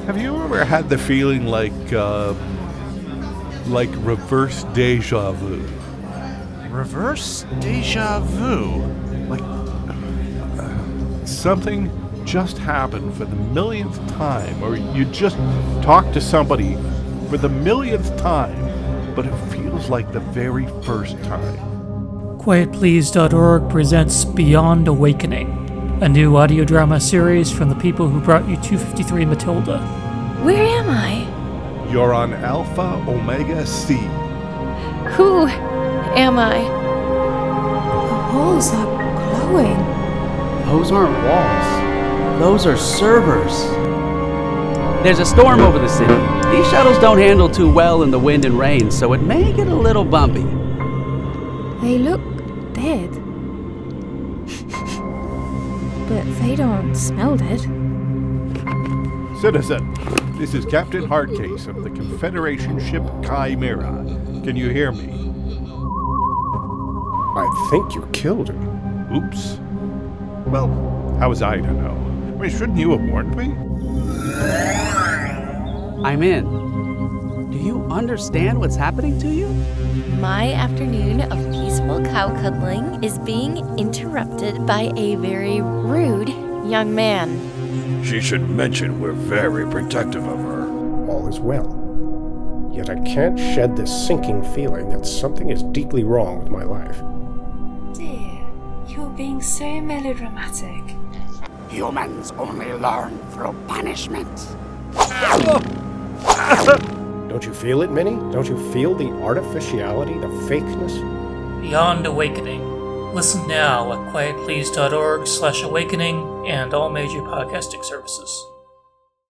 Have you ever had the feeling like reverse deja vu? Reverse deja vu? Like, something just happened for the millionth time, or you just talked to somebody for the millionth time, but it feels like the very first time. QuietPlease.org presents Beyond Awakening, a new audio drama series from the people who brought you 253 Matilda. Where am I? You're on Alpha Omega C. Who am I? The walls are glowing. Those aren't walls. Those are servers. There's a storm over the city. These shuttles don't handle too well in the wind and rain, so it may get a little bumpy. They look dead. But they don't smell dead. Citizen, this is Captain Hardcase of the Confederation ship Chimera. Can you hear me? I think you killed him. Oops. Well, how was I to know? I mean, shouldn't you have warned me? I'm in. Do you understand what's happening to you? My afternoon of peaceful cow cuddling is being interrupted by a very rude young man. She should mention we're very protective of her. All is well. Yet I can't shed this sinking feeling that something is deeply wrong with my life. Dear, you're being so melodramatic. Humans only learn through punishment. Don't you feel it, Minnie? Don't you feel the artificiality, the fakeness? Beyond Awakening. Listen now at quietplease.org/awakening and all major podcasting services.